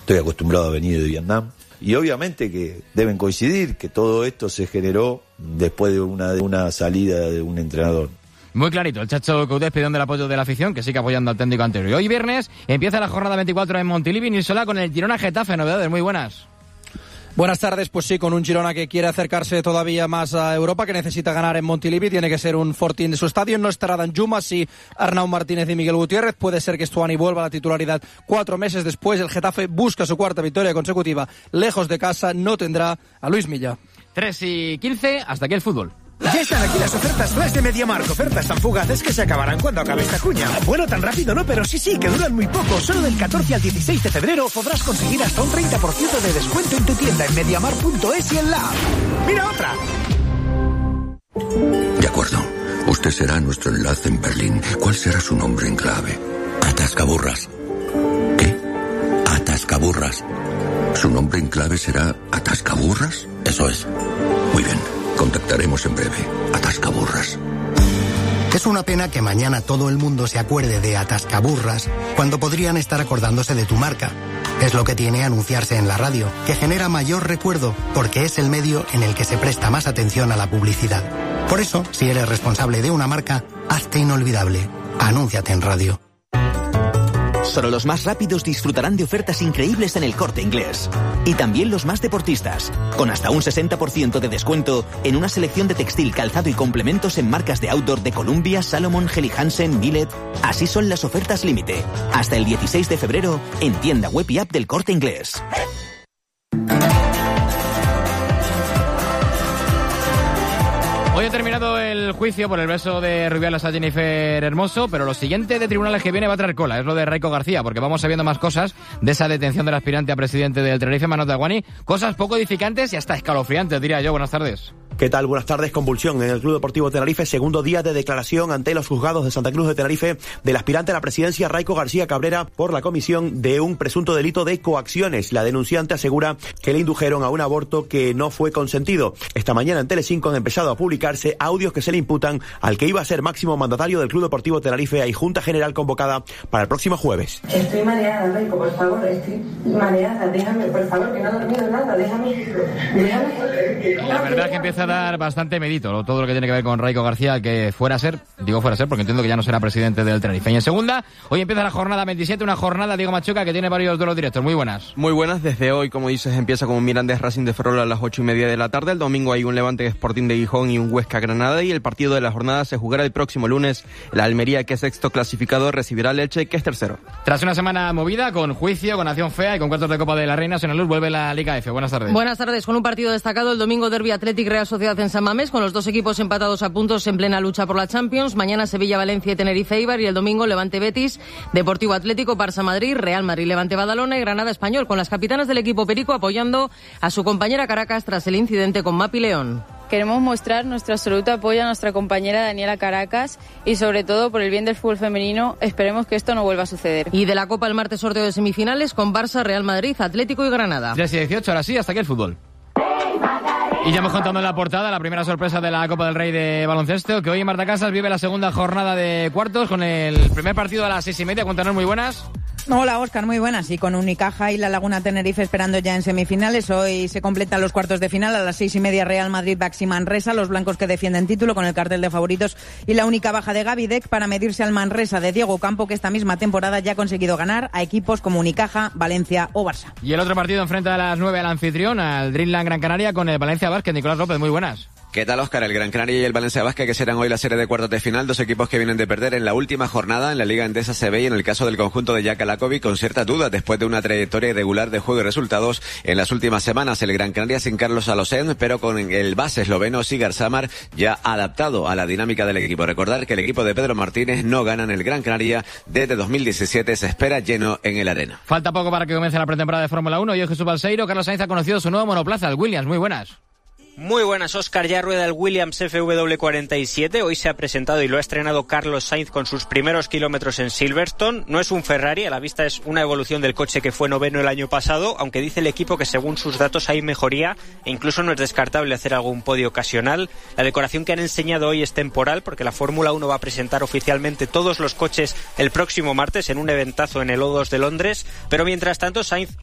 estoy acostumbrado a venir de Vietnam. Y obviamente que deben coincidir que todo esto se generó después de una salida de un entrenador. Muy clarito, el Chacho Coudet pidiendo el apoyo de la afición, que sigue apoyando al técnico anterior. Y hoy viernes empieza la jornada 24 en Montilivi, Nilsola, con el Girona Getafe. Novedades, muy buenas. Buenas tardes, pues sí, con un Girona que quiere acercarse todavía más a Europa, que necesita ganar en Montilivi, tiene que ser un fortín de su estadio, no estará Danjuma, sí Arnau Martínez y Miguel Gutiérrez, puede ser que Stuani vuelva a la titularidad 4 meses después, el Getafe busca su cuarta victoria consecutiva, lejos de casa, no tendrá a Luis Milla. 3:15, hasta aquí el fútbol. Ya están aquí las ofertas flash de MediaMarkt, ofertas tan fugaces que se acabarán cuando acabe esta cuña. Bueno, tan rápido no, pero sí, que duran muy poco. Solo del 14 al 16 de febrero podrás conseguir hasta un 30% de descuento en tu tienda en MediaMarkt.es y en la app. ¡Mira otra! De acuerdo. Usted será nuestro enlace en Berlín. ¿Cuál será su nombre en clave? Atascaburras. ¿Qué? Atascaburras. ¿Su nombre en clave será Atascaburras? Eso es. Muy bien. Contactaremos en breve. Atascaburras. Es una pena que mañana todo el mundo se acuerde de Atascaburras cuando podrían estar acordándose de tu marca. Es lo que tiene anunciarse en la radio, que genera mayor recuerdo porque es el medio en el que se presta más atención a la publicidad. Por eso, si eres responsable de una marca, hazte inolvidable. Anúnciate en radio. Solo los más rápidos disfrutarán de ofertas increíbles en El Corte Inglés. Y también los más deportistas, con hasta un 60% de descuento en una selección de textil, calzado y complementos en marcas de outdoor de Columbia, Salomon, Helly Hansen, Millet. Así son las ofertas límite. Hasta el 16 de febrero en tienda web y app del Corte Inglés. Hoy ha terminado el juicio por el beso de Rubiales a Jennifer Hermoso, pero lo siguiente de tribunales que viene va a traer cola, es lo de Raiko García, porque vamos sabiendo más cosas de esa detención del aspirante a presidente del Tenerife, Manot Daguani, cosas poco edificantes y hasta escalofriantes, diría yo. Buenas tardes. ¿Qué tal? Buenas tardes. Convulsión en el Club Deportivo Tenerife, segundo día de declaración ante los juzgados de Santa Cruz de Tenerife del aspirante a la presidencia Raiko García Cabrera por la comisión de un presunto delito de coacciones. La denunciante asegura que le indujeron a un aborto que no fue consentido. Esta mañana en Telecinco han empezado a publicarse audios que se le imputan al que iba a ser máximo mandatario del Club Deportivo Tenerife y Junta General convocada para el próximo jueves. Estoy mareada, Raiko, por favor, estoy mareada, déjame, por favor, que no he dormido nada, déjame. La verdad es que empieza a dar bastante medito todo lo que tiene que ver con Raiko García, que fuera a ser porque entiendo que ya no será presidente del Tenerife. Y en segunda, hoy empieza la jornada 27, una jornada, Diego Machuca, que tiene varios duelos directos. Muy buenas. Muy buenas, desde hoy, como dices, empieza con un Mirandés Racing de Ferrol a las 8:30 de la tarde. El domingo hay un Levante Sporting de Gijón y un Huesca Granada, y el partido de la jornada se jugará el próximo lunes. La Almería, que es sexto clasificado, recibirá al Elche, que es tercero. Tras una semana movida, con juicio, con acción fea y con cuartos de Copa de la Reina, Sonaluz vuelve la Liga F. Buenas tardes. Buenas tardes, con un partido destacado el domingo, Derbi Athletic Real Sociedad en San Mamés, con los dos equipos empatados a puntos en plena lucha por la Champions. Mañana Sevilla, Valencia y Tenerife Eibar, y el domingo Levante Betis, Deportivo Atlético, Barça Madrid, Real Madrid Levante Badalona y Granada Español, con las capitanas del equipo Perico apoyando a su compañera Caracas tras el incidente con Mapi León. Queremos mostrar nuestro absoluto apoyo a nuestra compañera Daniela Caracas y sobre todo por el bien del fútbol femenino, esperemos que esto no vuelva a suceder. Y de la Copa el martes sorteo de semifinales con Barça, Real Madrid, Atlético y Granada. 3:18, ahora sí, hasta aquí el fútbol. Y ya hemos contado en la portada la primera sorpresa de la Copa del Rey de baloncesto, que hoy en Marta Casas vive la segunda jornada de cuartos con el primer partido a las 6:30. Cuéntanos, muy buenas. Hola, Óscar, muy buenas. Y con Unicaja y la Laguna Tenerife esperando ya en semifinales. Hoy se completan los cuartos de final a las 6:30. Real Madrid, Baxi Manresa, los blancos que defienden título con el cartel de favoritos, y la única baja de Gaby Deck para medirse al Manresa de Diego Campo, que esta misma temporada ya ha conseguido ganar a equipos como Unicaja, Valencia o Barça. Y el otro partido enfrenta a las 9 al anfitrión, al Dreamland Gran Canaria, con el Valencia Basket. Nicolás López, muy buenas. ¿Qué tal, Óscar? El Gran Canaria y el Valencia Basket, que serán hoy la serie de cuartos de final, dos equipos que vienen de perder en la última jornada en la Liga Endesa CB, y en el caso del conjunto de Jack Alakovic con ciertas dudas después de una trayectoria irregular de juego y resultados en las últimas semanas. El Gran Canaria sin Carlos Alocén, pero con el base esloveno Sigar Samar ya adaptado a la dinámica del equipo. Recordar que el equipo de Pedro Martínez no gana en el Gran Canaria desde 2017, se espera lleno en el Arena. Falta poco para que comience la pretemporada de Fórmula 1 y hoy Jesús Balseiro. Carlos Sainz ha conocido su nuevo monoplaza, el Williams. Muy buenas. Muy buenas, Óscar. Ya rueda el Williams FW47. Hoy se ha presentado y lo ha estrenado Carlos Sainz con sus primeros kilómetros en Silverstone. No es un Ferrari, a la vista es una evolución del coche que fue noveno el año pasado, aunque dice el equipo que según sus datos hay mejoría e incluso no es descartable hacer algún podio ocasional. La decoración que han enseñado hoy es temporal porque la Fórmula 1 va a presentar oficialmente todos los coches el próximo martes en un eventazo en el O2 de Londres, pero mientras tanto Sainz